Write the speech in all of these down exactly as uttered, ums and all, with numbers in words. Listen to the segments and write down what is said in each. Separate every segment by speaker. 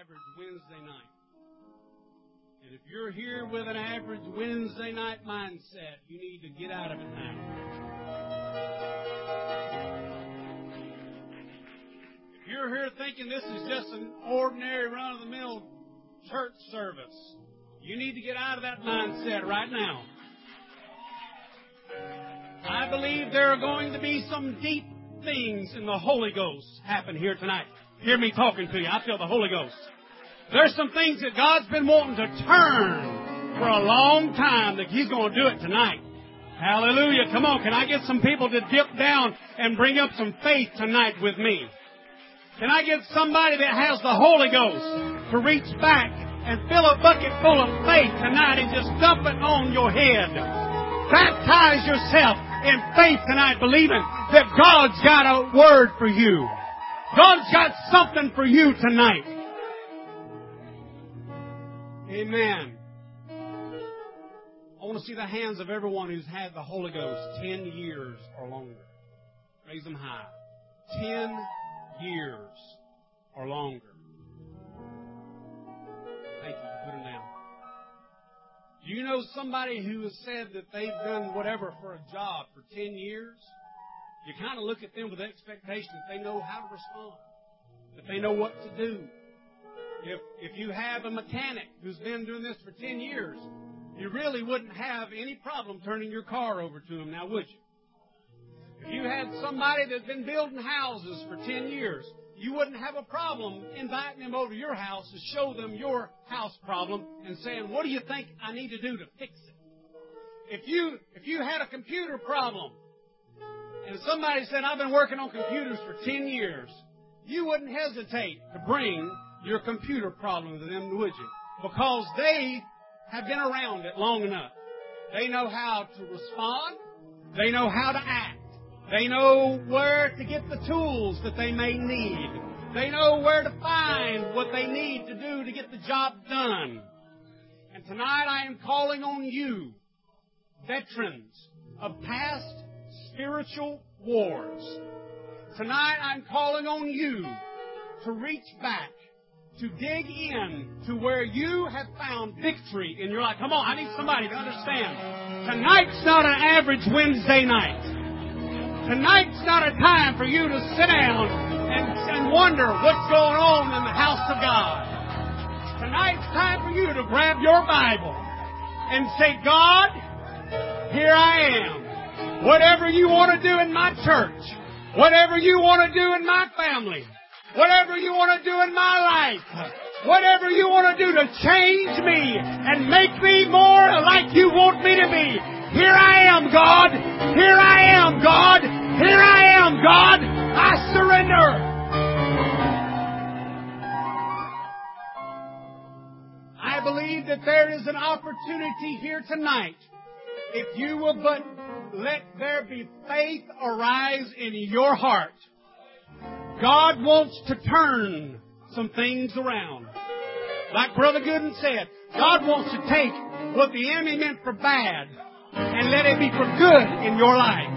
Speaker 1: average Wednesday night. And if you're here with an average Wednesday night mindset, you need to get out of it now. If you're here thinking this is just an ordinary run-of-the-mill church service, you need to get out of that mindset right now. I believe there are going to be some deep things in the Holy Ghost happen here tonight. Hear me talking to you. I feel the Holy Ghost. There's some things that God's been wanting to turn for a long time, that He's going to do it tonight. Hallelujah. Come on, can I get some people to dip down and bring up some faith tonight with me? Can I get somebody that has the Holy Ghost to reach back and fill a bucket full of faith tonight and just dump it on your head? Baptize yourself in faith tonight, believing that God's got a word for you. God's got something for you tonight. Amen. I want to see the hands of everyone who's had the Holy Ghost ten years or longer. Raise them high. Ten years or longer. Thank you. Put them down. Do you know somebody who has said that they've done whatever for a job for ten years? You kind of look at them with the expectation that they know how to respond, that they know what to do. If if you have a mechanic who's been doing this for ten years, you really wouldn't have any problem turning your car over to him now, would you? If you had somebody that's been building houses for ten years, you wouldn't have a problem inviting them over to your house to show them your house problem and saying, what do you think I need to do to fix it? If you if you had a computer problem and somebody said, I've been working on computers for ten years, you wouldn't hesitate to bring your computer problem to them, would you? Because they have been around it long enough. They know how to respond. They know how to act. They know where to get the tools that they may need. They know where to find what they need to do to get the job done. And tonight I am calling on you, veterans of past spiritual wars. Tonight I'm calling on you to reach back, to dig in to where you have found victory in your life. Come on, I need somebody to understand. Tonight's not an average Wednesday night. Tonight's not a time for you to sit down and, and wonder what's going on in the house of God. Tonight's time for you to grab your Bible and say, God, here I am. Whatever you want to do in my church, whatever you want to do in my family, whatever you want to do in my life, whatever you want to do to change me and make me more like you want me to be. Here I am, God. Here I am, God. Here I am, God. I surrender. I believe that there is an opportunity here tonight. If you will but let there be faith arise in your heart, God wants to turn some things around. Like Brother Gooden said, God wants to take what the enemy meant for bad and let it be for good in your life.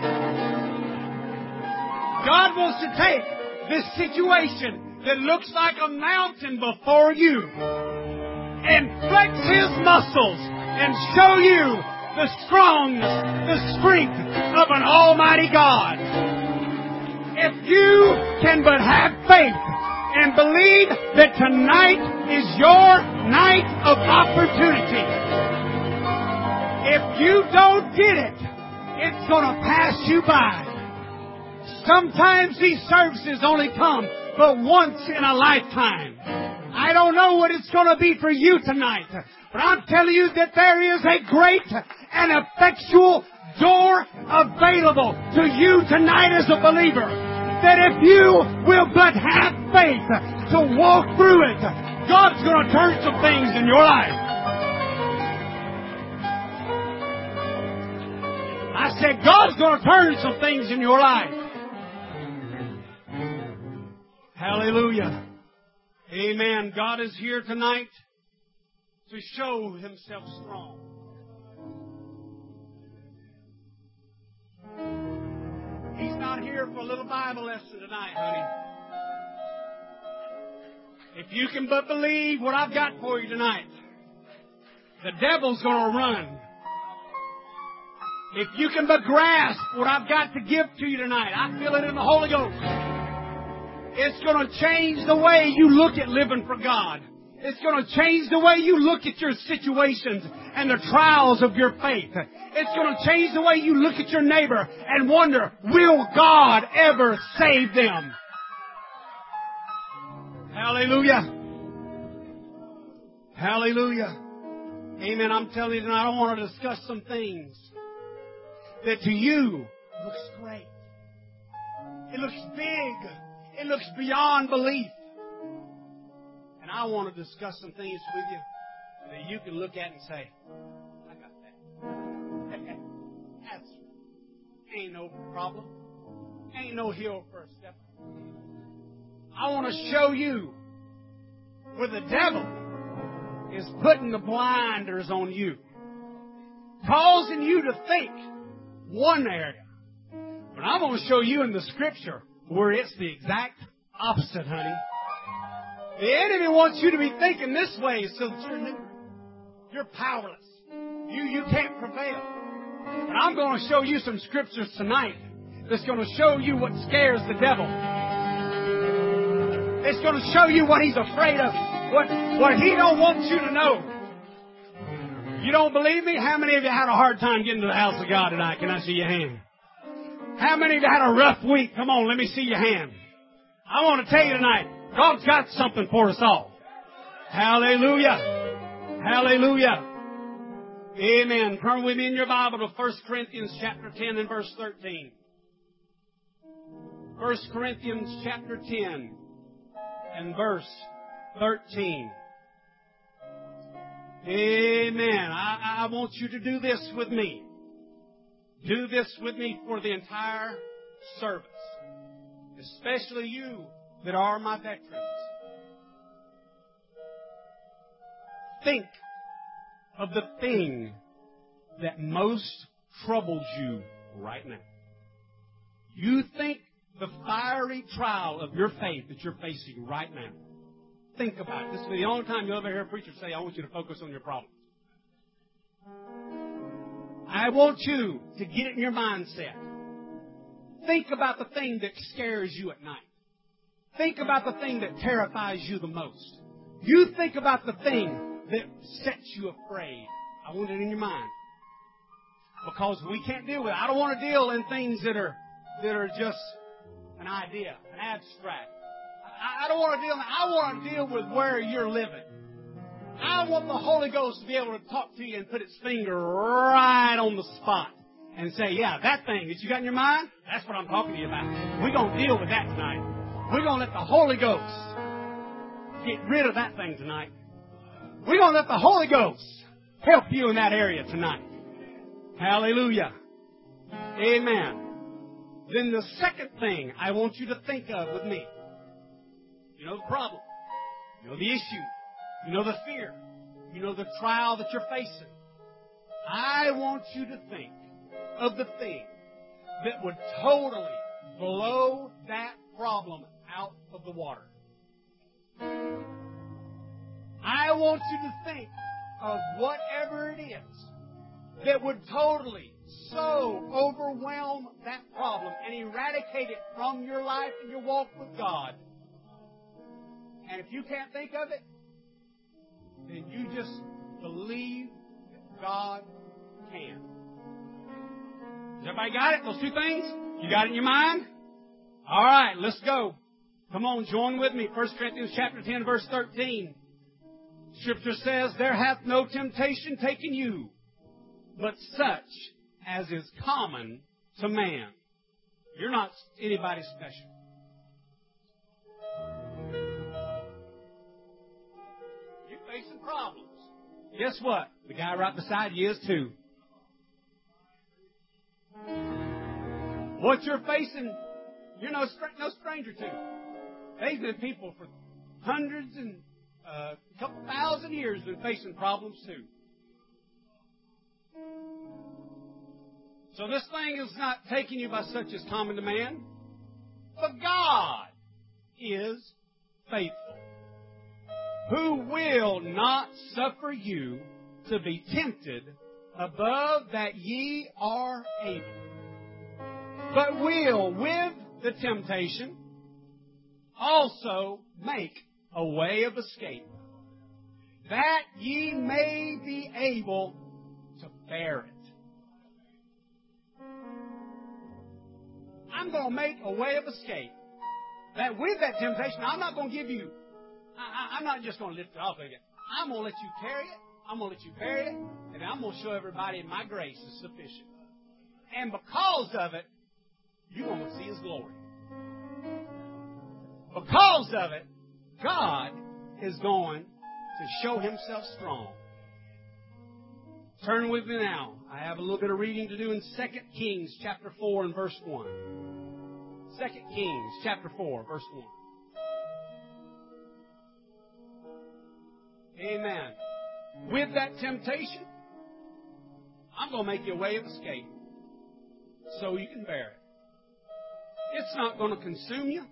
Speaker 1: God wants to take this situation that looks like a mountain before you and flex His muscles and show you the strongness, the strength of an almighty God. If you can but have faith and believe that tonight is your night of opportunity. If you don't get it, it's going to pass you by. Sometimes these services only come but once in a lifetime. I don't know what it's going to be for you tonight, but I'm telling you that there is a great and effectual door available to you tonight as a believer. That if you will but have faith to walk through it, God's going to turn some things in your life. I said, God's going to turn some things in your life. Hallelujah. Amen. God is here tonight to show Himself strong. He's not here for a little Bible lesson tonight, honey. If you can but believe what I've got for you tonight, the devil's going to run. If you can but grasp what I've got to give to you tonight, I feel it in the Holy Ghost. It's going to change the way you look at living for God. It's going to change the way you look at your situations and the trials of your faith. It's going to change the way you look at your neighbor and wonder, will God ever save them? Hallelujah. Hallelujah. Amen. I'm telling you tonight, I want to discuss some things that to you looks great. It looks big. It looks beyond belief. And I want to discuss some things with you that you can look at and say, I got that. That's ain't no problem. Ain't no hill for a step. I want to show you where the devil is putting the blinders on you, causing you to think one area. But I'm going to show you in the Scripture where it's the exact opposite, honey. The enemy wants you to be thinking this way so that you're neutral. You're powerless. You, you can't prevail. But I'm going to show you some Scriptures tonight that's going to show you what scares the devil. It's going to show you what he's afraid of, what, what he don't want you to know. You don't believe me? How many of you had a hard time getting to the house of God tonight? Can I see your hand? How many of you had a rough week? Come on, let me see your hand. I want to tell you tonight, God's got something for us all. Hallelujah. Hallelujah. Amen. Turn with me in your Bible to First Corinthians chapter ten and verse thirteen. First Corinthians chapter ten and verse thirteen. Amen. I, I want you to do this with me. Do this with me for the entire service. Especially you that are my veterans. Think of the thing that most troubles you right now. You think the fiery trial of your faith that you're facing right now. Think about it. This is the only time you'll ever hear a preacher say, I want you to focus on your problems. I want you to get it in your mindset. Think about the thing that scares you at night. Think about the thing that terrifies you the most. You think about the thing that sets you afraid. I want it in your mind. Because we can't deal with it. I don't want to deal in things that are that are just an idea, an abstract. I, I don't want to deal in I want to deal with where you're living. I want the Holy Ghost to be able to talk to you and put its finger right on the spot and say, yeah, that thing that you got in your mind, that's what I'm talking to you about. We're going to deal with that tonight. We're going to let the Holy Ghost get rid of that thing tonight. We're going to let the Holy Ghost help you in that area tonight. Hallelujah. Amen. Then the second thing I want you to think of with me. You know the problem. You know the issue. You know the fear. You know the trial that you're facing. I want you to think of the thing that would totally blow that problem out of the water. I want you to think of whatever it is that would totally so overwhelm that problem and eradicate it from your life and your walk with God. And if you can't think of it, then you just believe that God can. Has everybody got it? Those two things? You got it in your mind? All right, let's go. Come on, join with me. First Corinthians chapter ten, verse thirteen. Scripture says, there hath no temptation taken you, but such as is common to man. You're not anybody special. You're facing problems. Guess what? The guy right beside you is too. What you're facing, you're no, no stranger to. They've been people for hundreds and uh, a couple thousand years been facing problems too. So this thing is not taking you by such as common to man, but God is faithful. who will not suffer you to be tempted above that ye are able, but will with the temptation also make a way of escape, that ye may be able to bear it. I'm going to make a way of escape. That with that temptation, I'm not going to give you, I, I, I'm not just going to lift it off of you. I'm going to let you carry it. I'm going to let you bear it. And I'm going to show everybody my grace is sufficient. And because of it, you're going to see His glory. Because of it, God is going to show Himself strong. Turn with me now. I have a little bit of reading to do in Second Kings chapter four and verse one. Second Kings chapter four, verse one. Amen. With that temptation, I'm going to make you a way of escape so you can bear it. It's not going to consume you,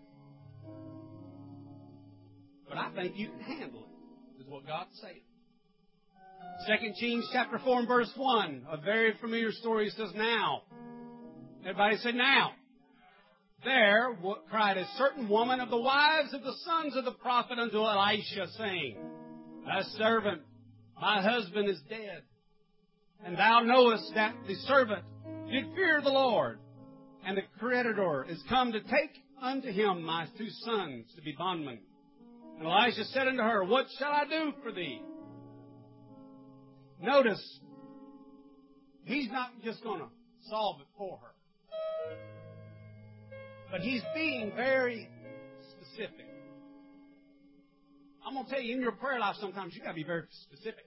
Speaker 1: but I think you can handle it, is what God's saying. Second Kings chapter four and verse one, a very familiar story, says, now. Everybody say, now. There cried a certain woman of the wives of the sons of the prophet unto Elisha, saying, thy servant, my husband, is dead. And thou knowest that the servant did fear the Lord, and the creditor is come to take unto him my two sons to be bondmen. And Elisha said unto her, what shall I do for thee? Notice, he's not just going to solve it for her. But he's being very specific. I'm going to tell you, in your prayer life sometimes you've got to be very specific.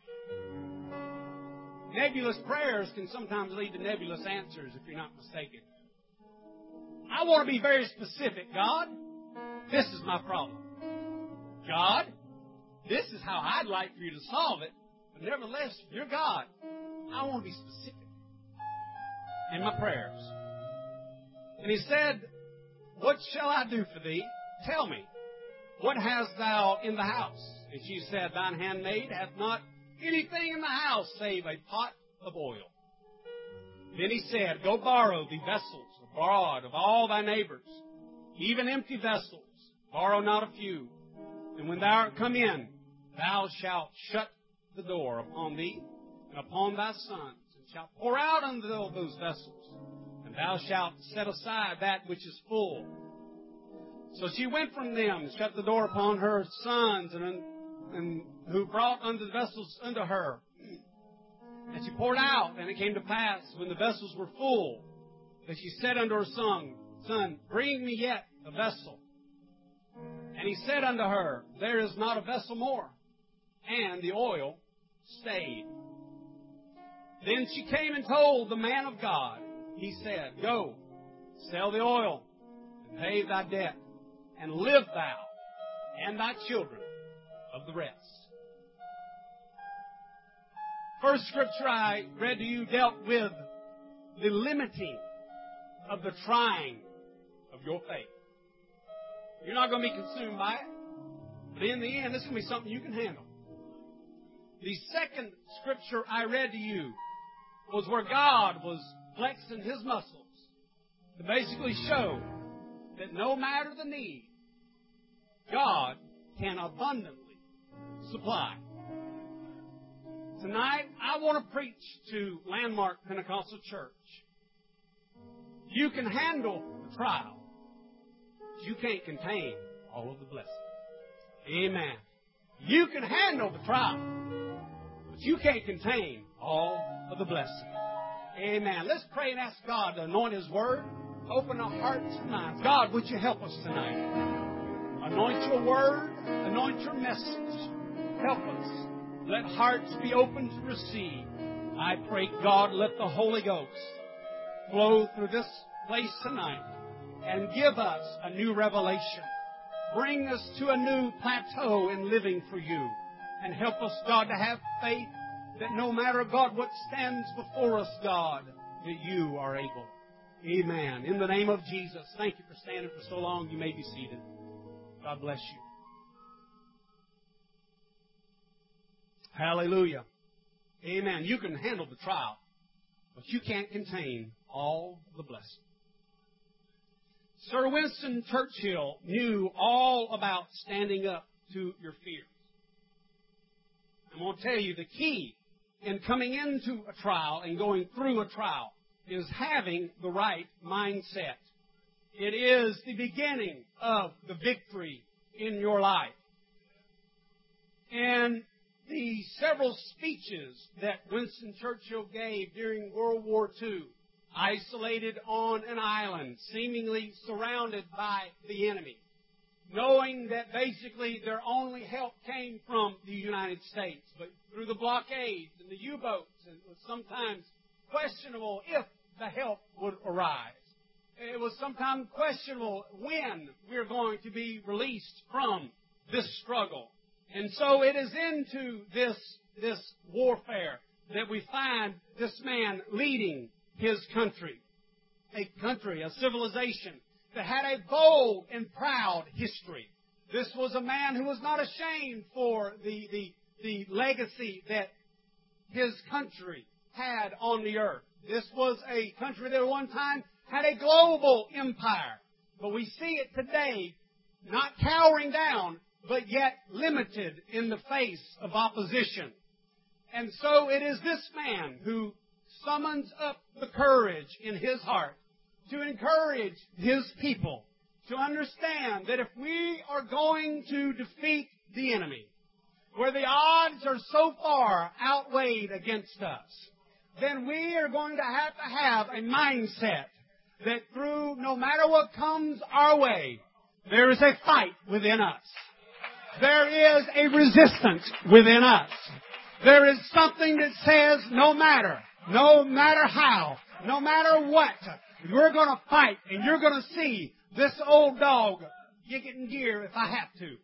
Speaker 1: Nebulous prayers can sometimes lead to nebulous answers if you're not mistaken. I want to be very specific. God, this is my problem. God, this is how I'd like for you to solve it. But nevertheless, you're God. I want to be specific in my prayers. And he said, what shall I do for thee? Tell me, what hast thou in the house? And she said, thine handmaid hath not anything in the house save a pot of oil. Then he said, go borrow thee vessels abroad of all thy neighbors, even empty vessels. Borrow not a few. And when thou art come in, thou shalt shut the door upon thee and upon thy sons, and shalt pour out unto those vessels. And thou shalt set aside that which is full. So she went from them and shut the door upon her sons, and, and who brought unto the vessels unto her. And she poured out, and it came to pass, when the vessels were full, that she said unto her son, Son, bring me yet a vessel. And he said unto her, there is not a vessel more. And the oil stayed. Then she came and told the man of God. He said, go, sell the oil, and pay thy debt, and live thou and thy children of the rest. First scripture I read to you dealt with the limiting of the trying of your faith. You're not going to be consumed by it, but in the end, it's going to be something you can handle. The second scripture I read to you was where God was flexing His muscles to basically show that no matter the need, God can abundantly supply. Tonight, I want to preach to Landmark Pentecostal Church. You can handle the trial, but you can't contain all of the blessing. Amen. You can handle the trial, but you can't contain all of the blessing. Amen. Let's pray and ask God to anoint His Word. Open our hearts and minds. God, would you help us tonight? Anoint your Word. Anoint your message. Help us. Let hearts be open to receive. I pray, God, let the Holy Ghost flow through this place tonight and give us a new revelation. Bring us to a new plateau in living for you. And help us, God, to have faith that no matter, God, what stands before us, God, that you are able. Amen. In the name of Jesus, thank you for standing for so long. You may be seated. God bless you. Hallelujah. Amen. You can handle the trial, but you can't contain all the blessing. Sir Winston Churchill knew all about standing up to your fears. I'm going to tell you the key in coming into a trial and going through a trial is having the right mindset. It is the beginning of the victory in your life. And the several speeches that Winston Churchill gave during World War Two, isolated on an island, seemingly surrounded by the enemy, knowing that basically their only help came from the United States, but through the blockades and the U-boats, and it was sometimes questionable if the help would arrive. It was sometimes questionable when we're going to be released from this struggle. And so it is into this, this warfare that we find this man leading his country. A country, a civilization that had a bold and proud history. This was a man who was not ashamed for the, the, the legacy that his country had on the earth. This was a country that at one time had a global empire. But we see it today not cowering down, but yet limited in the face of opposition. And so it is this man who summons up the courage in his heart to encourage his people to understand that if we are going to defeat the enemy, where the odds are so far outweighed against us, then we are going to have to have a mindset that through no matter what comes our way, there is a fight within us. There is a resistance within us. There is something that says no matter, no matter how, no matter what, we're going to fight and you're going to see this old dog get in gear if I have to.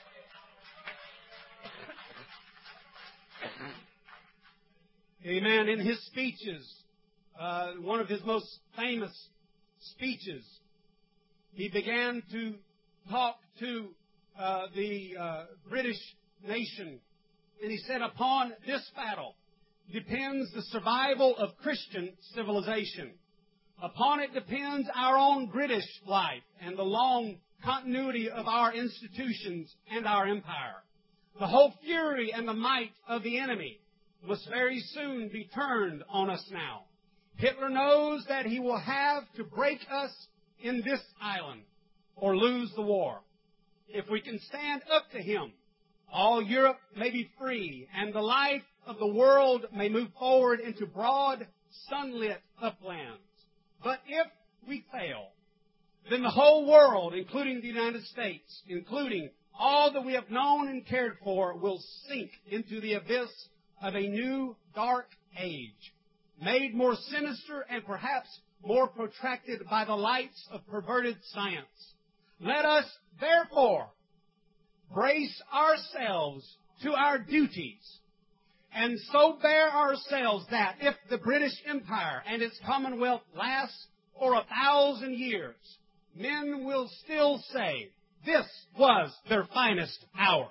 Speaker 1: Amen. In his speeches, uh, one of his most famous speeches, he began to talk to uh, the uh, British nation. And he said, upon this battle depends the survival of Christian civilization. Upon it depends our own British life and the long continuity of our institutions and our empire. The whole fury and the might of the enemy must very soon be turned on us now. Hitler knows that he will have to break us in this island or lose the war. If we can stand up to him, all Europe may be free and the life of the world may move forward into broad, sunlit uplands. But if we fail, then the whole world, including the United States, including all that we have known and cared for, will sink into the abyss of a new dark age, made more sinister and perhaps more protracted by the lights of perverted science. Let us, therefore, brace ourselves to our duties, and so bear ourselves that if the British Empire and its Commonwealth lasts for a thousand years, men will still say, this was their finest hour.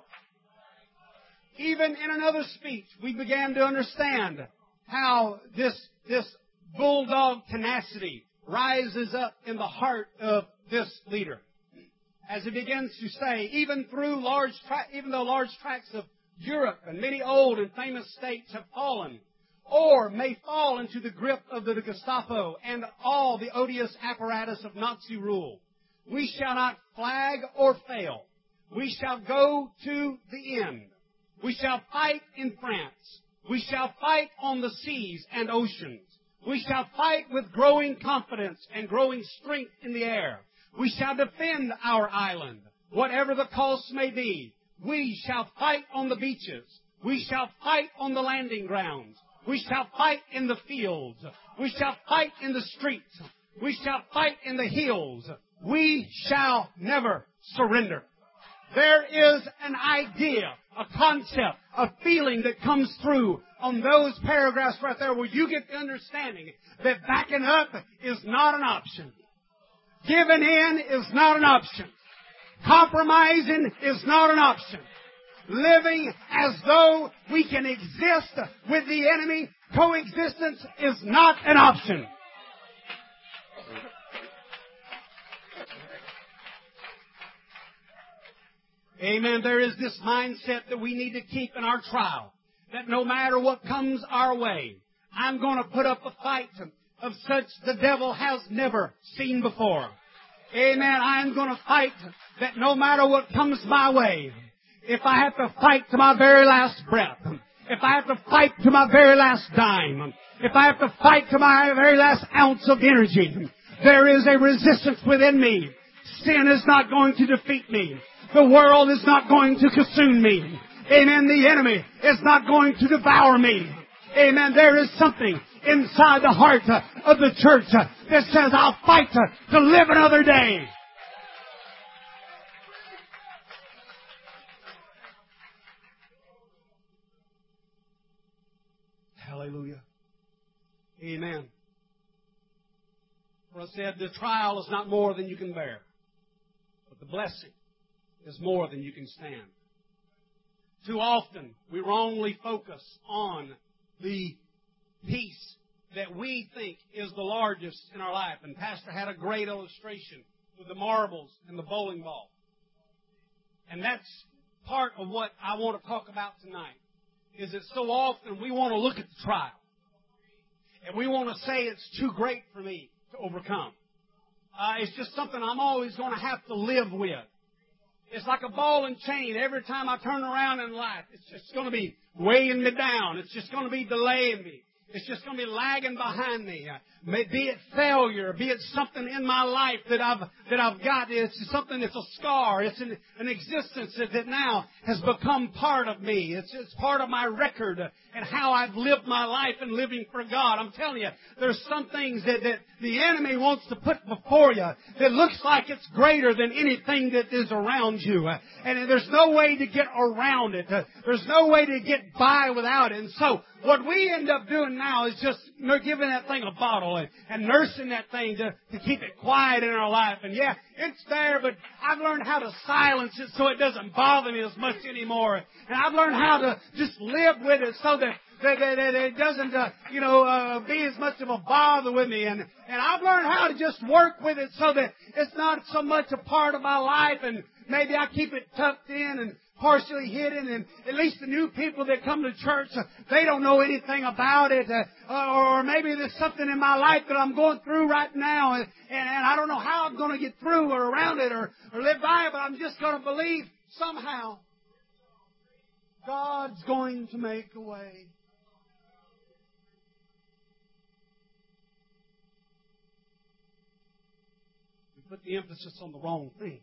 Speaker 1: Even in another speech, we began to understand how this, this bulldog tenacity rises up in the heart of this leader. As he begins to say, even through large, tra- even though large tracts of Europe and many old and famous states have fallen, or may fall into the grip of the Gestapo and all the odious apparatus of Nazi rule, we shall not flag or fail. We shall go to the end. We shall fight in France. We shall fight on the seas and oceans. We shall fight with growing confidence and growing strength in the air. We shall defend our island, whatever the cost may be. We shall fight on the beaches. We shall fight on the landing grounds. We shall fight in the fields. We shall fight in the streets. We shall fight in the hills. We shall never surrender. There is an idea, a concept, a feeling that comes through on those paragraphs right there where you get the understanding that backing up is not an option. Giving in is not an option. Compromising is not an option. living as though we can exist with the enemy. Coexistence is not an option. Amen. There is this mindset that we need to keep in our trial, that no matter what comes our way, I'm going to put up a fight of such the devil has never seen before. Amen. I'm going to fight that no matter what comes my way, if I have to fight to my very last breath, if I have to fight to my very last dime, if I have to fight to my very last ounce of energy, there is a resistance within me. Sin is not going to defeat me. The world is not going to consume me. Amen. The enemy is not going to devour me. Amen. There is something inside the heart of the church that says, I'll fight to live another day. Hallelujah. Amen. For I said, the trial is not more than you can bear, but the blessing is more than you can stand. Too often, we wrongly focus on the piece that we think is the largest in our life. And Pastor had a great illustration with the marbles and the bowling ball. And that's part of what I want to talk about tonight, is that so often we want to look at the trial, and we want to say it's too great for me to overcome. Uh, it's just something I'm always going to have to live with. It's like a ball and chain. Every time I turn around in life, it's just going to be weighing me down. It's just going to be delaying me. It's just going to be lagging behind me. Uh, be it failure, be it something in my life that I've that I've got. It's something that's a scar. It's an, an existence that, that now has become part of me. It's, it's part of my record and how I've lived my life and living for God. I'm telling you, there's some things that, that the enemy wants to put before you that looks like it's greater than anything that is around you. Uh, and there's no way to get around it. Uh, there's no way to get by without it. And so what we end up doing now is just giving that thing a bottle and, and nursing that thing to, to keep it quiet in our life. And yeah, it's there, but I've learned how to silence it so it doesn't bother me as much anymore. And I've learned how to just live with it so that that, that, that it doesn't, uh, you know, uh, be as much of a bother with me. And, and I've learned how to just work with it so that it's not so much a part of my life, and maybe I keep it tucked in and partially hidden, and at least the new people that come to church, uh, they don't know anything about it, uh, or, or maybe there's something in my life that I'm going through right now, and, and, and I don't know how I'm going to get through or around it or, or live by it, but I'm just going to believe somehow God's going to make a way. We put the emphasis on the wrong thing.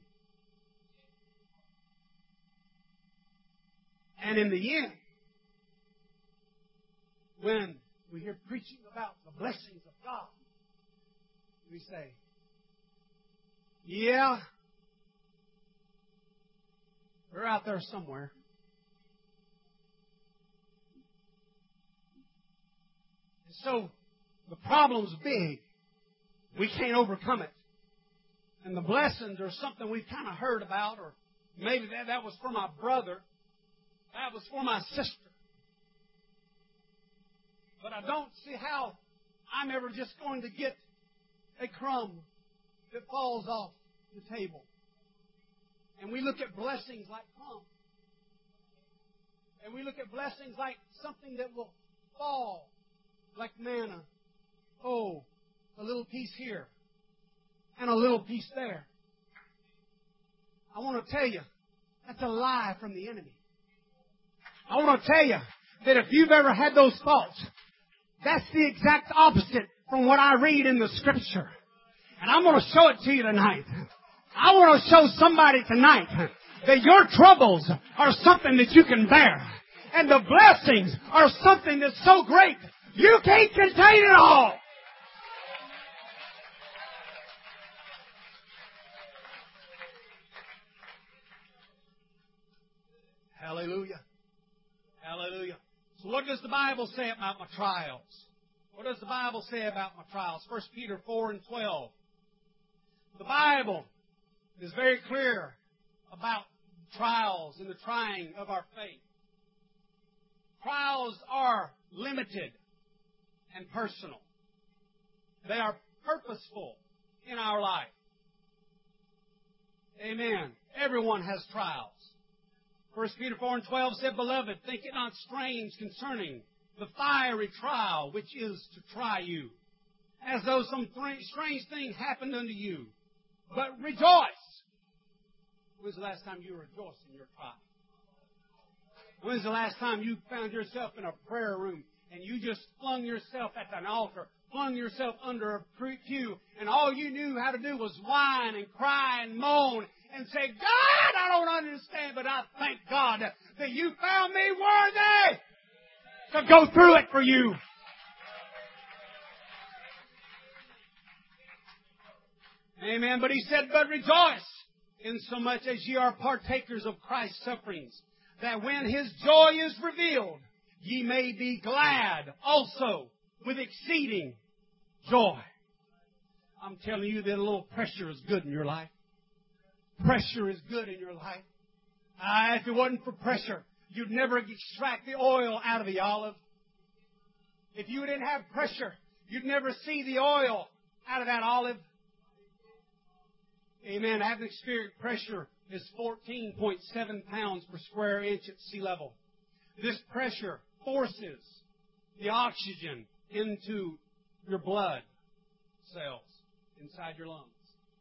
Speaker 1: And in the end, when we hear preaching about the blessings of God, we say, yeah, they're out there somewhere. And so the problem's big. We can't overcome it. And the blessings are something we've kind of heard about, or maybe that, that was for my brother. That was for my sister. But I don't see how I'm ever just going to get a crumb that falls off the table. And we look at blessings like crumbs. And we look at blessings like something that will fall like manna. Oh, a little piece here and a little piece there. I want to tell you, that's a lie from the enemy. I want to tell you that if you've ever had those thoughts, that's the exact opposite from what I read in the Scripture. And I'm going to show it to you tonight. I want to show somebody tonight that your troubles are something that you can bear. And the blessings are something that's so great, you can't contain it all. Hallelujah. Hallelujah. So what does the Bible say about my trials? What does the Bible say about my trials? First Peter four and twelve. The Bible is very clear about trials and the trying of our faith. Trials are limited and personal. They are purposeful in our life. Amen. Everyone has trials. First Peter four and twelve said, Beloved, think it not strange concerning the fiery trial which is to try you, as though some th- strange thing happened unto you. But rejoice. When's the last time you rejoiced in your trial? When's the last time you found yourself in a prayer room and you just flung yourself at an altar, flung yourself under a pew, and all you knew how to do was whine and cry and moan and say, God, I don't understand, but I thank God that you found me worthy to go through it for you. Amen. But he said, but rejoice insomuch as ye are partakers of Christ's sufferings, that when His joy is revealed, ye may be glad also with exceeding joy. I'm telling you that a little pressure is good in your life. Pressure is good in your life. Ah, if it wasn't for pressure, you'd never extract the oil out of the olive. If you didn't have pressure, you'd never see the oil out of that olive. Amen. Atmospheric pressure is fourteen point seven pounds per square inch at sea level. This pressure forces the oxygen into your blood cells inside your lungs.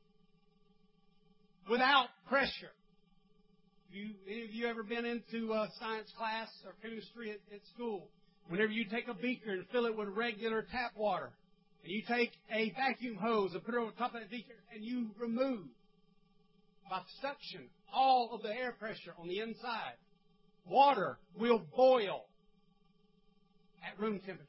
Speaker 1: Without pressure, you, any of you ever been into a science class or chemistry at, at school? Whenever you take a beaker and fill it with regular tap water, and you take a vacuum hose and put it over top of that beaker, and you remove, by suction, all of the air pressure on the inside, water will boil at room temperature.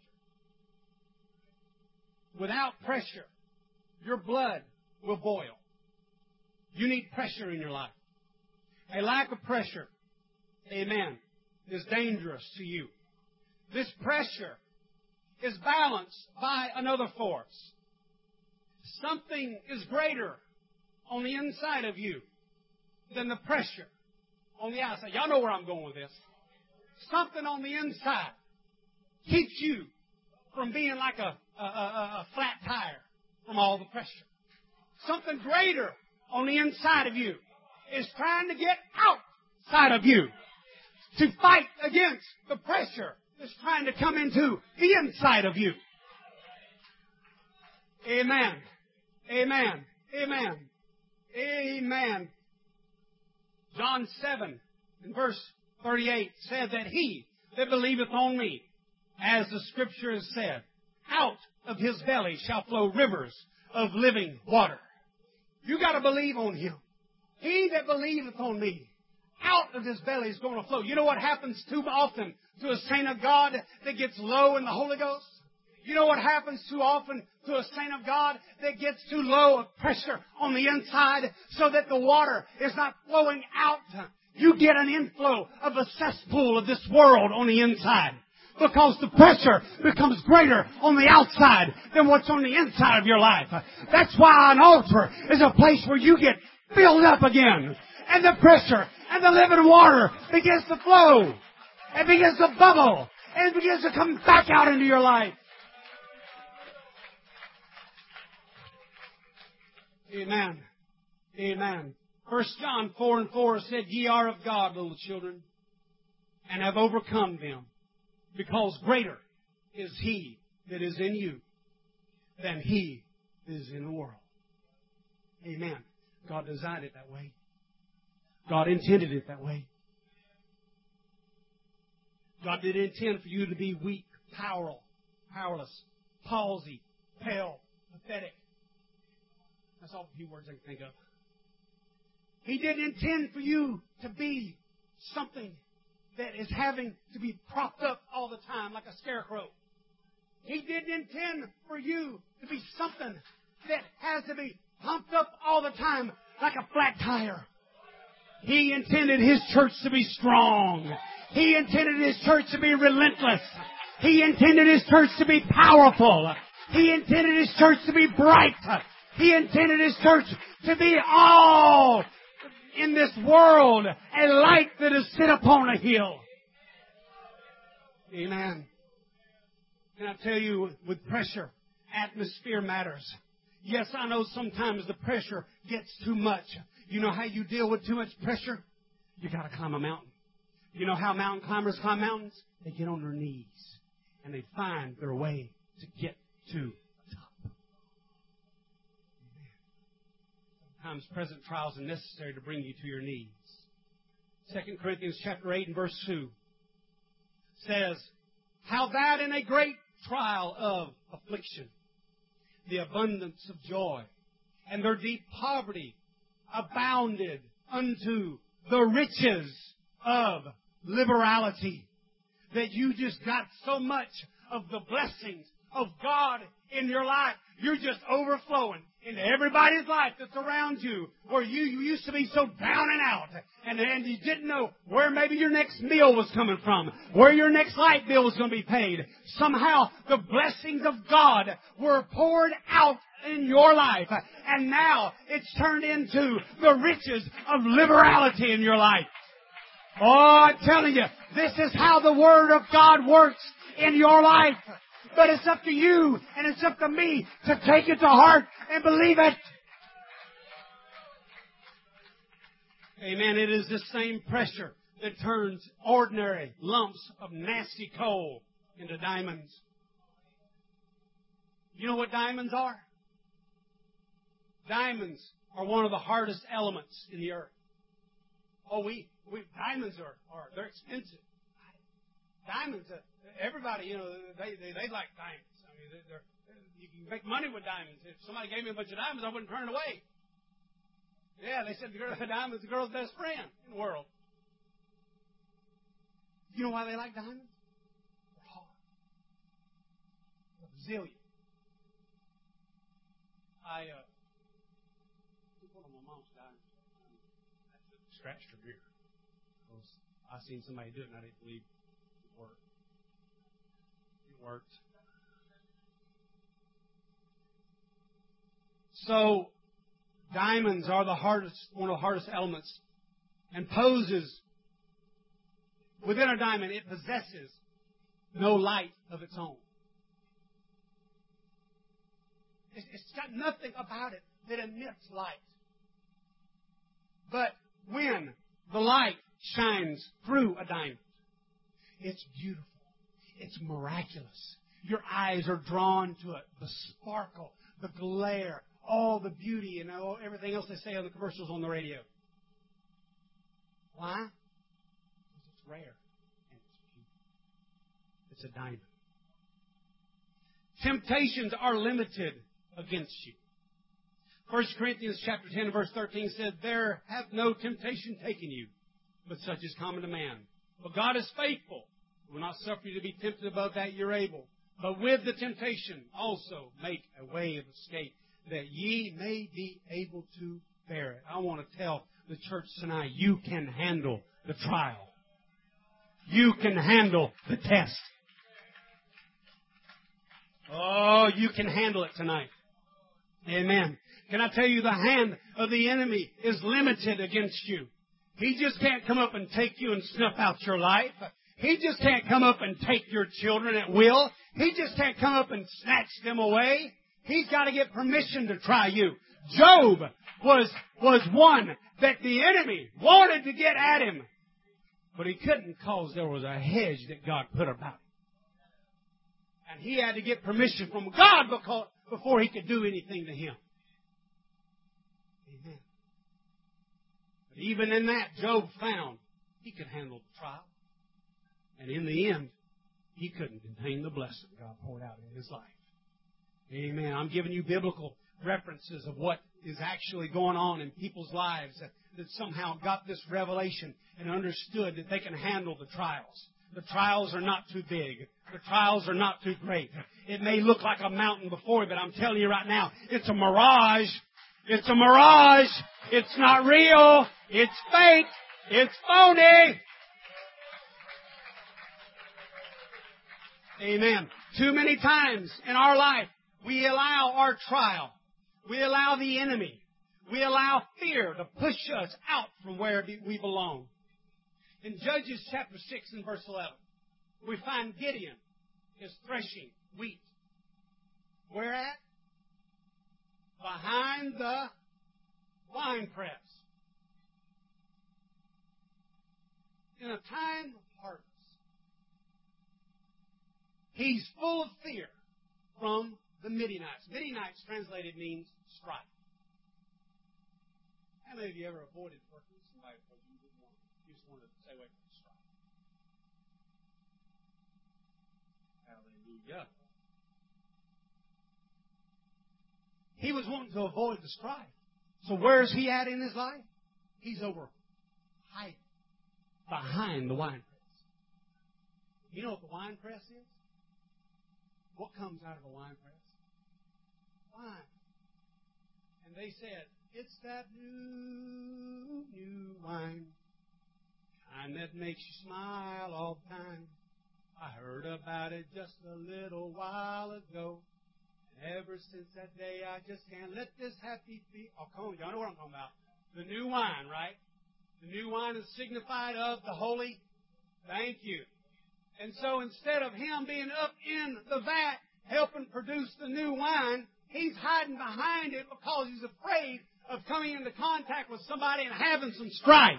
Speaker 1: Without pressure, your blood will boil. You need pressure in your life. A lack of pressure, amen, is dangerous to you. This pressure is balanced by another force. Something is greater on the inside of you than the pressure on the outside. Y'all know where I'm going with this. Something on the inside keeps you from being like a, a, a, a flat tire from all the pressure. Something greater on the inside of you is trying to get outside of you to fight against the pressure that's trying to come into the inside of you. Amen. Amen. Amen. Amen. John seven, in verse thirty-eight, said that he that believeth on me, as the Scripture has said, out of his belly shall flow rivers of living water. You got to believe on Him. He that believeth on me, out of his belly is going to flow. You know what happens too often to a saint of God that gets low in the Holy Ghost? You know what happens too often to a saint of God that gets too low of pressure on the inside so that the water is not flowing out? You get an inflow of a cesspool of this world on the inside, because the pressure becomes greater on the outside than what's on the inside of your life. That's why an altar is a place where you get filled up again, and the pressure and the living water begins to flow, and begins to bubble, and begins to come back out into your life. Amen. Amen. First John four and four said, Ye are of God, little children, and have overcome them, because greater is He that is in you than he that is in the world. Amen. God designed it that way. God intended it that way. God didn't intend for you to be weak, powerless, powerless, palsy, pale, pathetic. That's all the few words I can think of. He didn't intend for you to be something that is having to be propped up all the time like a scarecrow. He didn't intend for you to be something that has to be pumped up all the time like a flat tire. He intended His church to be strong. He intended His church to be relentless. He intended His church to be powerful. He intended His church to be bright. He intended His church to be all in this world a light that is set upon a hill. Amen. Can I tell you, with pressure, atmosphere matters. Yes, I know sometimes the pressure gets too much. You know how you deal with too much pressure? You got to climb a mountain. You know how mountain climbers climb mountains? They get on their knees and they find their way to get to the top. Sometimes present trials are necessary to bring you to your knees. Second Corinthians chapter eight and verse two says, how that in a great trial of affliction, the abundance of joy, and their deep poverty abounded unto the riches of liberality. That you just got so much of the blessings of God in your life. You're just overflowing into everybody's life that's around you, where you, you used to be so down and out, and, and you didn't know where maybe your next meal was coming from, where your next light bill was going to be paid. Somehow the blessings of God were poured out in your life, and now it's turned into the riches of liberality in your life. Oh, I'm telling you, this is how the Word of God works in your life. But it's up to you and it's up to me to take it to heart and believe it. Amen. It is this same pressure that turns ordinary lumps of nasty coal into diamonds. You know what diamonds are? Diamonds are one of the hardest elements in the earth. Oh, we, we diamonds are, are they're expensive. Diamonds, uh, everybody, you know, they, they they like diamonds. I mean, they're, they're, you can make money with diamonds. If somebody gave me a bunch of diamonds, I wouldn't turn it away. Yeah, they said the girl, diamonds the girl's best friend in the world. You know why they like diamonds? They're hard. They're resilient. I uh, took one of my mom's diamonds. I scratched her ear. I seen somebody do it, and I didn't believe it worked. It worked. So, diamonds are the hardest, one of the hardest elements, and poses within a diamond. It possesses no light of its own. It's, it's got nothing about it that emits light. But when the light shines through a diamond, it's beautiful. It's miraculous. Your eyes are drawn to it. The sparkle, the glare, all the beauty, and all, everything else they say on the commercials on the radio. Why? Because it's rare and it's beautiful. It's a diamond. Temptations are limited against you. First Corinthians chapter ten, verse thirteen said, there hath no temptation taken you, but such is common to man. But God is faithful. He will not suffer you to be tempted above that you're able. But with the temptation also make a way of escape, that ye may be able to bear it. I want to tell the church tonight, you can handle the trial. You can handle the test. Oh, you can handle it tonight. Amen. Can I tell you, the hand of the enemy is limited against you. He just can't come up and take you and snuff out your life. He just can't come up and take your children at will. He just can't come up and snatch them away. He's got to get permission to try you. Job was, was one that the enemy wanted to get at him. But he couldn't because there was a hedge that God put about him. And he had to get permission from God because, before he could do anything to him. Amen. But even in that, Job found he could handle the trial. And in the end, he couldn't contain the blessing God poured out in his life. Amen. I'm giving you biblical references of what is actually going on in people's lives that, that somehow got this revelation and understood that they can handle the trials. The trials are not too big. The trials are not too great. It may look like a mountain before you, but I'm telling you right now, it's a mirage. It's a mirage. It's not real. It's fake. It's phony. Amen. Too many times in our life, we allow our trial. We allow the enemy. We allow fear to push us out from where we belong. In Judges chapter six and verse eleven, we find Gideon is threshing wheat. Where at? Behind the winepress. In a time of harvest, he's full of fear from the Midianites. Midianites translated means strife. How many of you ever avoided working with somebody because you didn't want, you just wanted to stay away from the strife? Hallelujah. He was wanting to avoid the strife. So where is he at in his life? He's over hiding behind the wine press. You know what the wine press is? What comes out of a wine press? Wine. And they said, it's that new, new wine, kind that makes you smile all the time. I heard about it just a little while ago. And ever since that day, I just can't let this happy feet. Oh, come on, y'all know what I'm talking about. The new wine, right? The new wine is signified of the holy. Thank you. And so instead of him being up in the vat helping produce the new wine, he's hiding behind it because he's afraid of coming into contact with somebody and having some strife.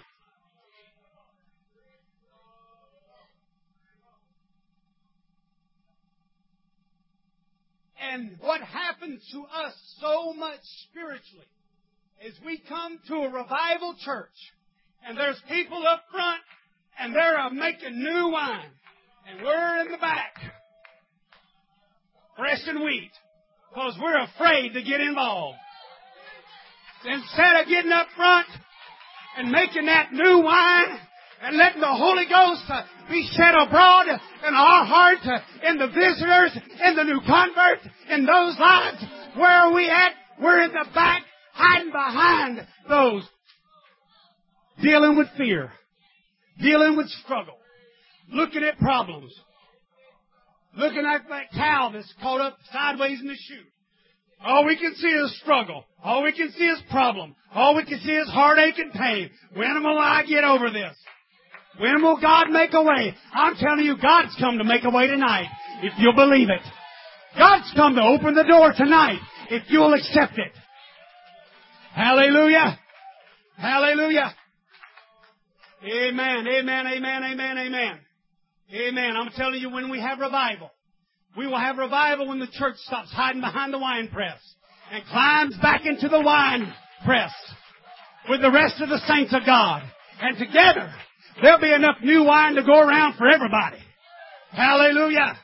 Speaker 1: And what happens to us so much spiritually is we come to a revival church and there's people up front and they're uh, making new wine. And we're in the back threshing wheat because we're afraid to get involved. Instead of getting up front and making that new wine and letting the Holy Ghost uh, be shed abroad in our hearts, uh, in the visitors, in the new converts, in those lives, where are we at? We're in the back, hiding behind those, dealing with fear, dealing with struggle, looking at problems, looking at that cow that's caught up sideways in the chute. All we can see is struggle. All we can see is problem. All we can see is heartache and pain. When will I get over this? When will God make a way? I'm telling you, God's come to make a way tonight, if you'll believe it. God's come to open the door tonight, if you'll accept it. Hallelujah. Hallelujah. Amen, amen, amen, amen, amen. Amen. I'm telling you, when we have revival, we will have revival when the church stops hiding behind the wine press and climbs back into the wine press with the rest of the saints of God. And together, there'll be enough new wine to go around for everybody. Hallelujah.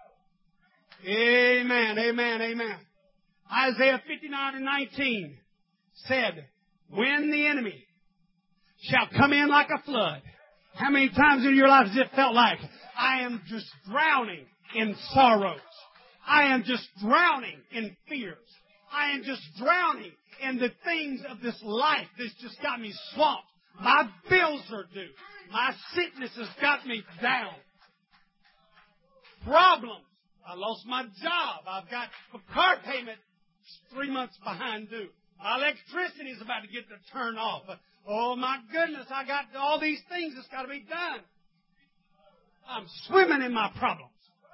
Speaker 1: Amen, amen, amen. Isaiah fifty-nine and nineteen said, when the enemy shall come in like a flood. How many times in your life has it felt like, I am just drowning in sorrows. I am just drowning in fears. I am just drowning in the things of this life that's just got me swamped. My bills are due. My sickness has got me down. Problems. I lost my job. I've got a car payment three months behind due. My electricity is about to get to turn off. Oh my goodness, I got all these things that's got to be done. I'm swimming in my problems.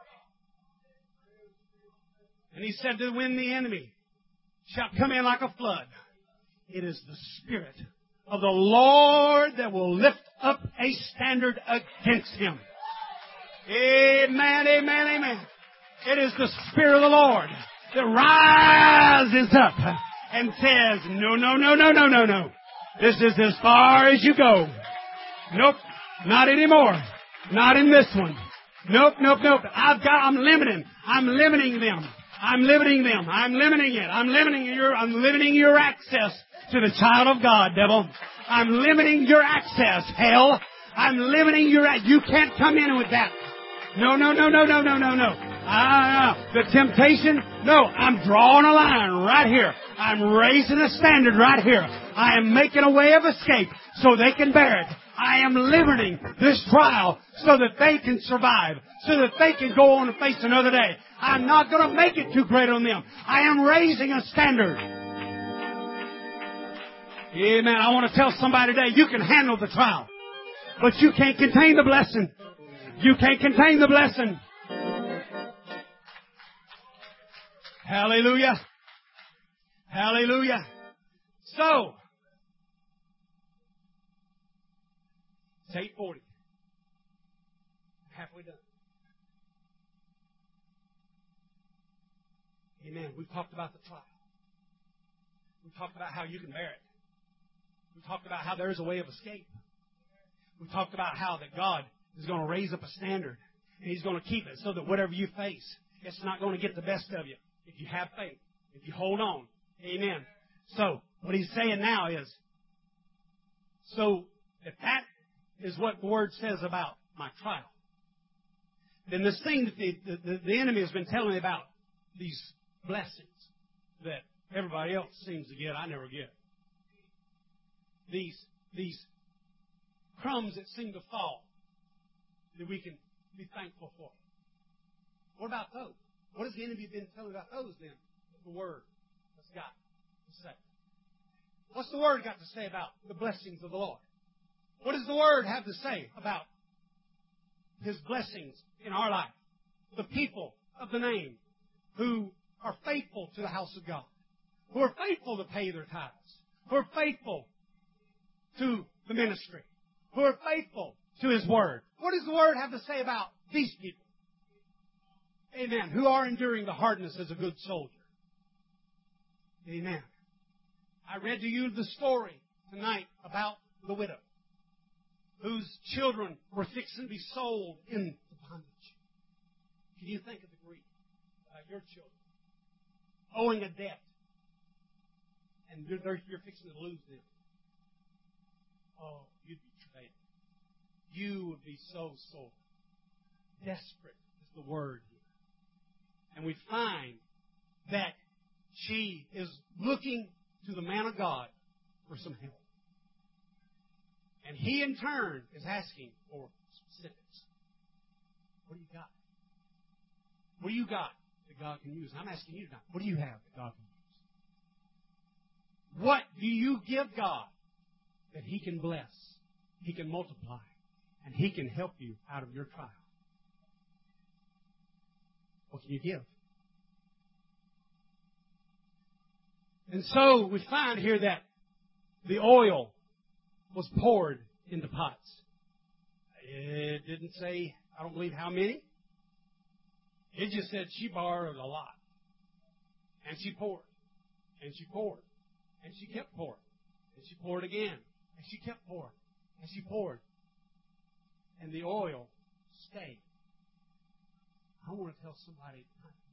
Speaker 1: And he said that when the enemy shall come in like a flood, it is the Spirit of the Lord that will lift up a standard against him. Amen, amen, amen. It is the Spirit of the Lord that rises up and says, no, no, no, no, no, no, no. This is as far as you go. Nope, not anymore. Not in this one. Nope, nope, nope. I've got, I'm limiting. I'm limiting them. I'm limiting them. I'm limiting it. I'm limiting your, I'm limiting your access to the child of God, devil. I'm limiting your access, hell. I'm limiting your, you can't come in with that. No, no, no, no, no, no, no, no. Ah, the temptation, no, I'm drawing a line right here. I'm raising a standard right here. I am making a way of escape so they can bear it. I am limiting this trial so that they can survive, so that they can go on and face another day. I'm not going to make it too great on them. I am raising a standard. Amen. I want to tell somebody today, you can handle the trial, but you can't contain the blessing. You can't contain the blessing. Hallelujah. Hallelujah. So, it's eight forty. Halfway done. Amen. We've talked about the trial. We've talked about how you can bear it. We talked about how there's a way of escape. We talked about how that God is going to raise up a standard. And He's going to keep it so that whatever you face, it's not going to get the best of you. If you have faith. If you hold on. Amen. So, what He's saying now is, so if that is what the Word says about my trial, then this thing that the, the, the enemy has been telling me about, these blessings that everybody else seems to get, I never get. These, these crumbs that seem to fall that we can be thankful for. What about those? What has the enemy been telling about those then? The Word has got to say. What's the Word got to say about the blessings of the Lord? What does the Word have to say about His blessings in our life? The people of the name who are faithful to the house of God, who are faithful to pay their tithes, who are faithful to the ministry, who are faithful to His Word. What does the Word have to say about these people? Amen. Who are enduring the hardness as a good soldier. Amen. I read to you the story tonight about the widow whose children were fixing to be sold into bondage. Can you think of the grief about your children owing a debt and you're, you're fixing to lose them? Oh, you'd be betrayed. You would be so sore. Desperate is the word here. And we find that she is looking to the man of God for some help. And he, in turn, is asking for specifics. What do you got? What do you got that God can use? I'm asking you tonight, what do you have that God can use? What do you give God that He can bless, He can multiply, and He can help you out of your trial? What can you give? And so we find here that the oil was poured into pots. It didn't say, I don't believe how many. It just said she borrowed a lot. And she poured. And she poured. And she kept pouring. And she poured again. And she kept pouring. And she poured. And the oil stayed. I want to tell somebody,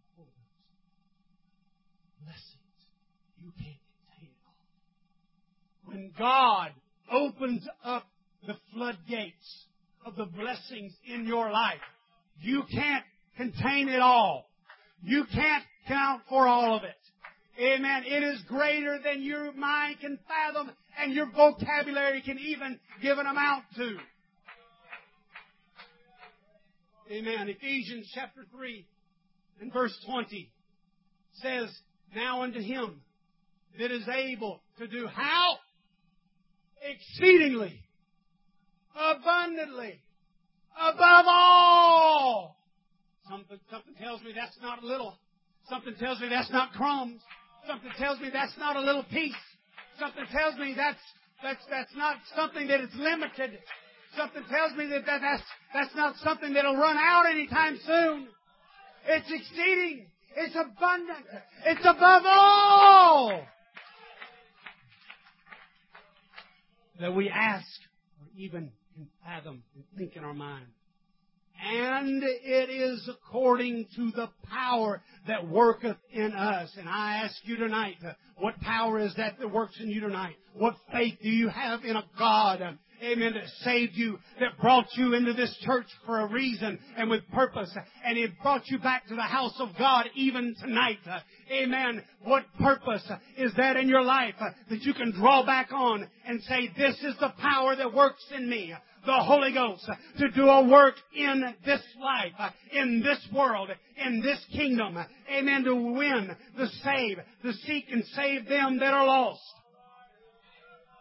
Speaker 1: blessings, you can't contain it all. When God opens up the floodgates of the blessings in your life, you can't contain it all. You can't count for all of it. Amen. It is greater than your mind can fathom and your vocabulary can even give an amount to. Amen. Ephesians chapter three and verse twenty says, now unto Him that is able to do how? Exceedingly, abundantly, above all. Something, something tells me that's not a little. Something tells me that's not crumbs. Something tells me that's not a little piece. Something tells me that's that's that's not something that is limited. Something tells me that, that that's that's not something that'll run out anytime soon. It's exceeding. It's abundant. It's above all that we ask or even can fathom and think in our mind. And it is according to the power that worketh in us. And I ask you tonight, uh, what power is that that works in you tonight? What faith do you have in a God, uh, amen, that saved you, that brought you into this church for a reason and with purpose, and He brought you back to the house of God even tonight. Uh, amen. What purpose uh, is that in your life uh, that you can draw back on and say, this is the power that works in me? The Holy Ghost, uh, to do a work in this life, uh, in this world, in this kingdom. Uh, amen. To win, to save, to seek and save them that are lost.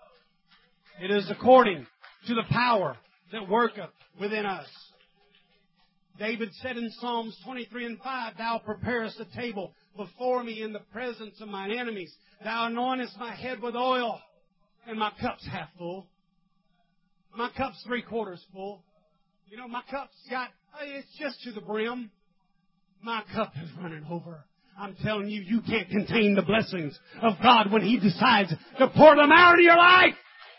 Speaker 1: It is according to the power that worketh within us. David said in Psalms twenty-three and five, Thou preparest a table before me in the presence of mine enemies. Thou anointest my head with oil, and my cup's half full. My cup's three quarters full. You know, my cup's got, it's just to the brim. My cup is running over. I'm telling you, you can't contain the blessings of God when He decides to pour them out into your life.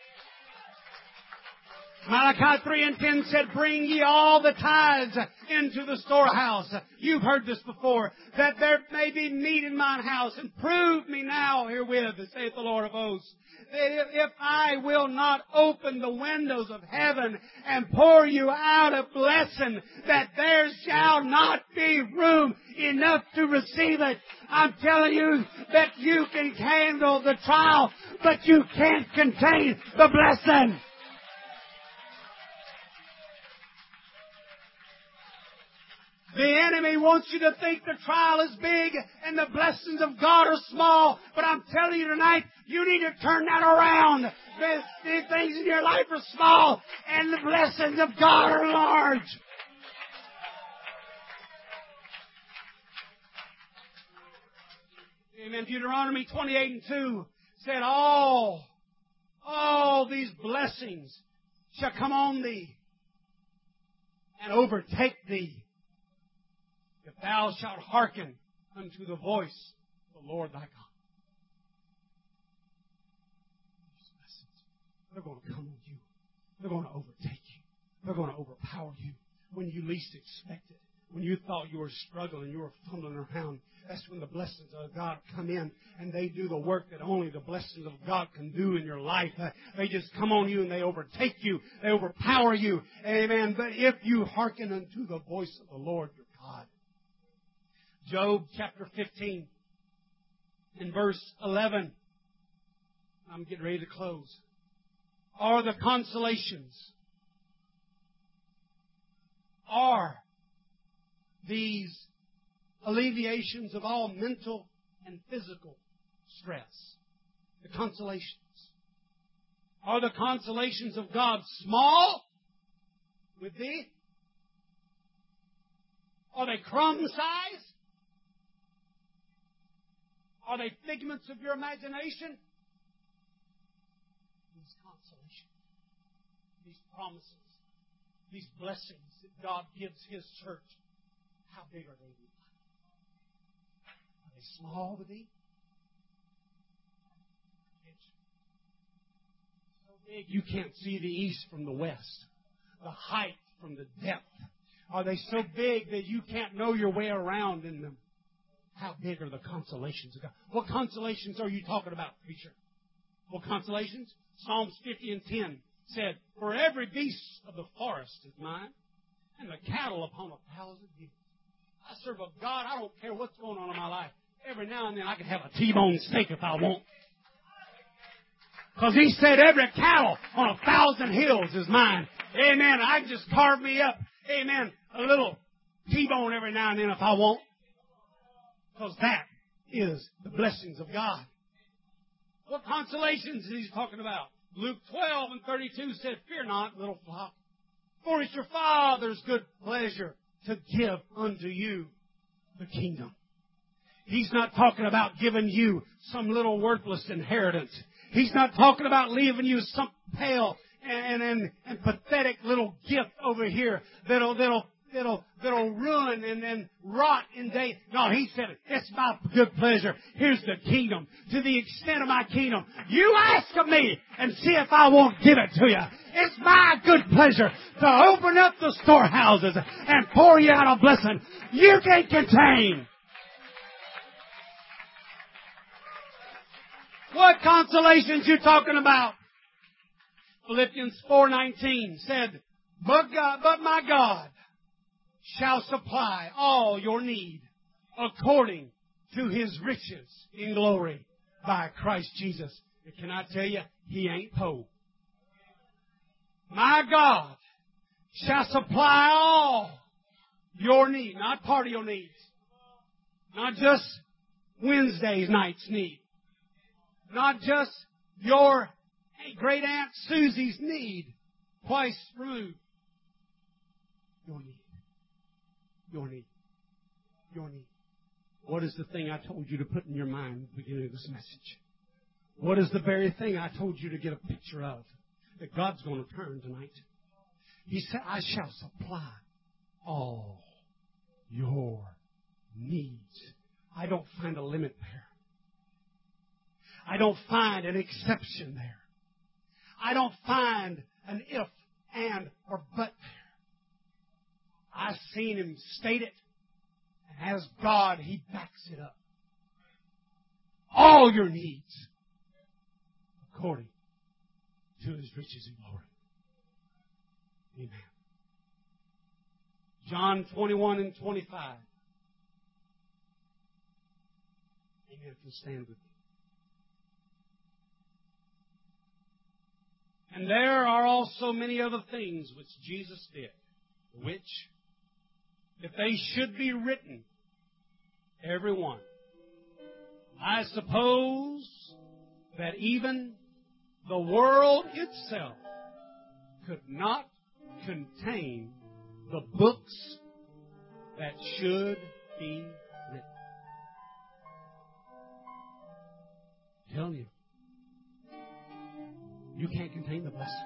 Speaker 1: Malachi three and ten said, Bring ye all the tithes into the storehouse. You've heard this before. That there may be meat in mine house. And prove me now herewith, saith the Lord of hosts, that if I will not open the windows of heaven and pour you out a blessing, that there shall not be room enough to receive it. I'm telling you that you can handle the trial, but you can't contain the blessing. The enemy wants you to think the trial is big and the blessings of God are small. But I'm telling you tonight, you need to turn that around. The, the things in your life are small and the blessings of God are large. Amen. Deuteronomy twenty-eight and two said, All, all these blessings shall come on thee and overtake thee, if thou shalt hearken unto the voice of the Lord thy God. These blessings, they're going to come on you. They're going to overtake you. They're going to overpower you when you least expect it. When you thought you were struggling, you were fumbling around, that's when the blessings of God come in and they do the work that only the blessings of God can do in your life. Uh, they just come on you and they overtake you. They overpower you. Amen. But if you hearken unto the voice of the Lord your God. Job chapter fifteen in verse eleven. I'm getting ready to close. Are the consolations, are these alleviations of all mental and physical stress. The consolations. Are the consolations of God small with thee? Are they crumb size? Are they figments of your imagination? These consolations, these promises, these blessings that God gives His church, how big are they? Are they small to thee? So big you can't see the east from the west, the height from the depth. Are they so big that you can't know your way around in them? How big are the consolations of God? What consolations are you talking about, preacher? What consolations? Psalms fifty and ten said, For every beast of the forest is mine, and the cattle upon a thousand hills. I serve a God, I don't care what's going on in my life. Every now and then I can have a T-bone steak if I want. Because He said every cattle on a thousand hills is mine. Amen. I can just carve me up, amen, a little T-bone every now and then if I want. Because that is the blessings of God. What consolations is He talking about? Luke twelve and thirty-two said, Fear not, little flock, for it's your Father's good pleasure to give unto you the kingdom. He's not talking about giving you some little worthless inheritance. He's not talking about leaving you some pale and, and, and pathetic little gift over here that'll, that'll, that'll, that'll ruin and, and rot in days. No, He said, it's my good pleasure. Here's the kingdom. To the extent of my kingdom, you ask of me and see if I won't give it to you. It's my good pleasure to open up the storehouses and pour you out a blessing you can't contain. What consolations you talking about? Philippians four nineteen said, But God, but my God shall supply all your need according to His riches in glory by Christ Jesus. And can I tell you, He ain't po. My God shall supply all your need, not part of your needs, not just Wednesday's night's need, not just your Great Aunt Susie's need twice removed. Your need. Your need. Your need. What is the thing I told you to put in your mind at the beginning of this message? What is the very thing I told you to get a picture of that God's going to turn tonight? He said, I shall supply all your needs. I don't find a limit there. I don't find an exception there. I don't find an if, and, or but there. I've seen Him state it, and as God, He backs it up. All your needs, according to His riches and glory. Amen. John twenty-one and twenty-five. Amen. If you stand with me. And there are also many other things which Jesus did, which, if they should be written, every one, I suppose that even the world itself could not contain the books that should be written. I'm telling you. You can't contain the blessings.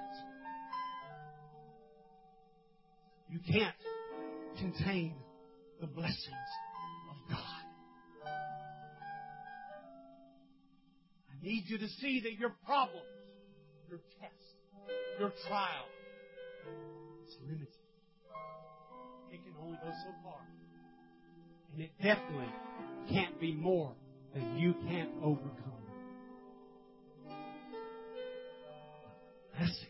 Speaker 1: You can't contain the blessings of God. I need you to see that your problems, your test, your trial is limited. It can only go so far. And it definitely can't be more than you can't overcome. Blessings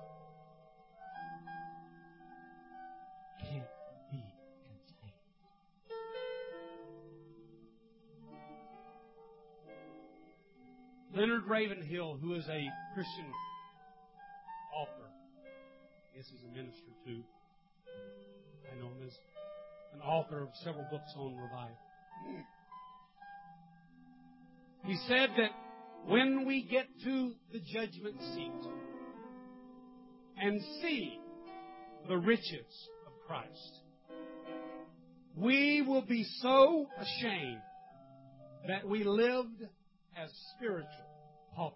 Speaker 1: can't be contained. Leonard Ravenhill, who is a Christian author, I guess he's a minister too. I know him as an author of several books on revival. He said that when we get to the judgment seat and see the riches of Christ, we will be so ashamed that we lived as spiritual paupers.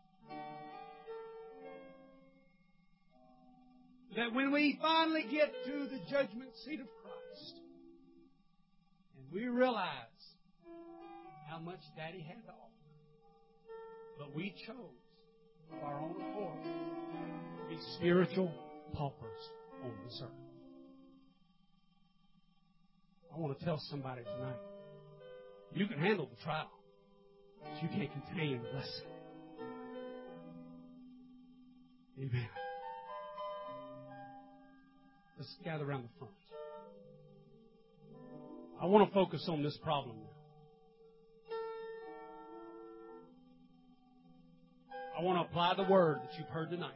Speaker 1: That when we finally get to the judgment seat of Christ and we realize how much Daddy had to offer, but we chose of our own accord to be spiritual paupers on this earth. I want to tell somebody tonight, you can handle the trial, but you can't contain the blessing. Amen. Let's gather around the front. I want to focus on this problem now. I want to apply the word that you've heard tonight.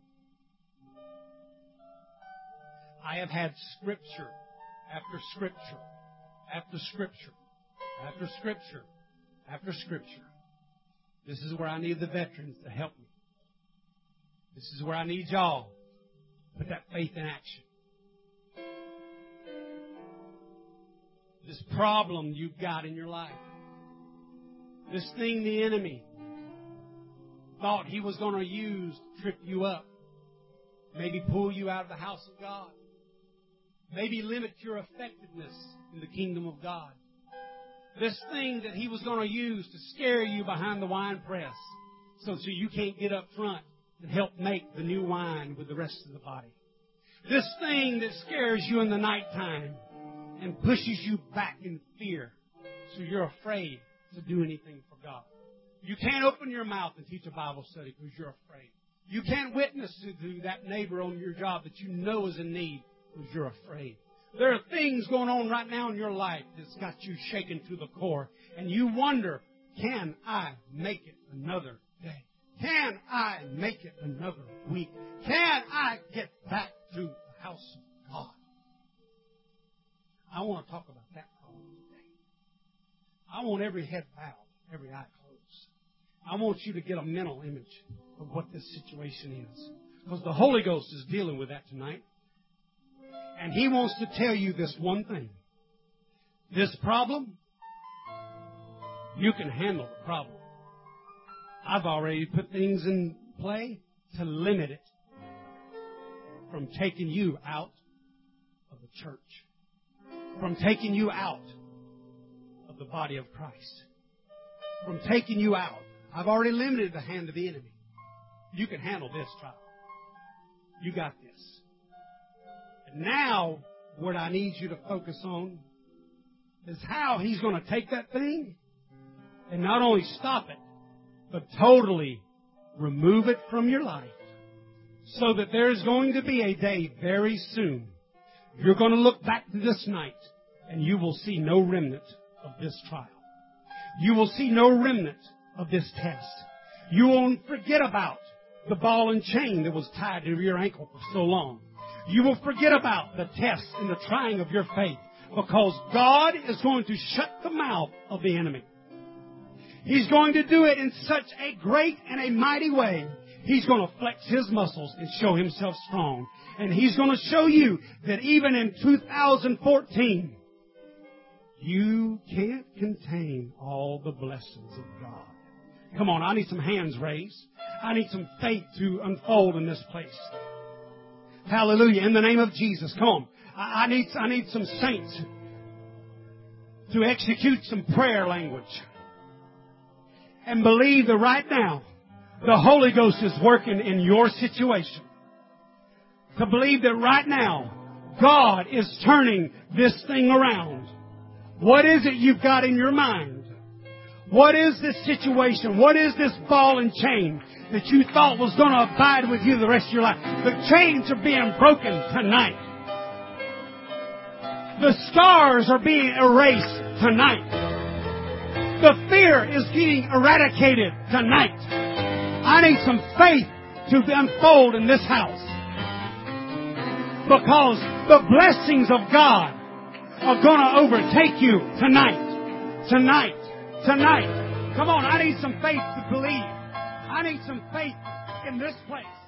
Speaker 1: I have had scripture after scripture after scripture after scripture after scripture. This is where I need the veterans to help me. This is where I need y'all to put that faith in action. This problem you've got in your life. This thing the enemy thought he was going to use to trip you up. Maybe pull you out of the house of God. Maybe limit your effectiveness in the kingdom of God. This thing that he was going to use to scare you behind the wine press so, so you can't get up front and help make the new wine with the rest of the body. This thing that scares you in the nighttime and pushes you back in fear so you're afraid to do anything for God. You can't open your mouth and teach a Bible study because you're afraid. You can't witness to that neighbor on your job that you know is in need because you're afraid. There are things going on right now in your life that's got you shaken to the core. And you wonder, can I make it another day? Can I make it another week? Can I get back to the house of God? I want to talk about that problem today. I want every head bowed, every eye closed. I want you to get a mental image of what this situation is. Because the Holy Ghost is dealing with that tonight. And He wants to tell you this one thing. This problem, you can handle the problem. I've already put things in play to limit it from taking you out of the church. From taking you out of the body of Christ. From taking you out. I've already limited the hand of the enemy. You can handle this, child. You got this. And now, what I need you to focus on is how He's going to take that thing and not only stop it, but totally remove it from your life. So that there's going to be a day very soon. You're going to look back to this night and you will see no remnant of this trial. You will see no remnant of this test. You won't forget about the ball and chain that was tied to your ankle for so long. You will forget about the test and the trying of your faith, because God is going to shut the mouth of the enemy. He's going to do it in such a great and a mighty way. He's going to flex His muscles and show Himself strong. And He's going to show you that even in two thousand fourteen, you can't contain all the blessings of God. Come on, I need some hands raised. I need some faith to unfold in this place. Hallelujah. In the name of Jesus. Come on. I, I need, I need some saints to execute some prayer language. And believe that right now, the Holy Ghost is working in your situation. To believe that right now, God is turning this thing around. What is it you've got in your mind? What is this situation? What is this ball and chain that you thought was going to abide with you the rest of your life? The chains are being broken tonight. The scars are being erased tonight. The fear is getting eradicated tonight. I need some faith to unfold in this house. Because the blessings of God are going to overtake you tonight. Tonight. Tonight. Come on, I need some faith to believe. I need some faith in this place.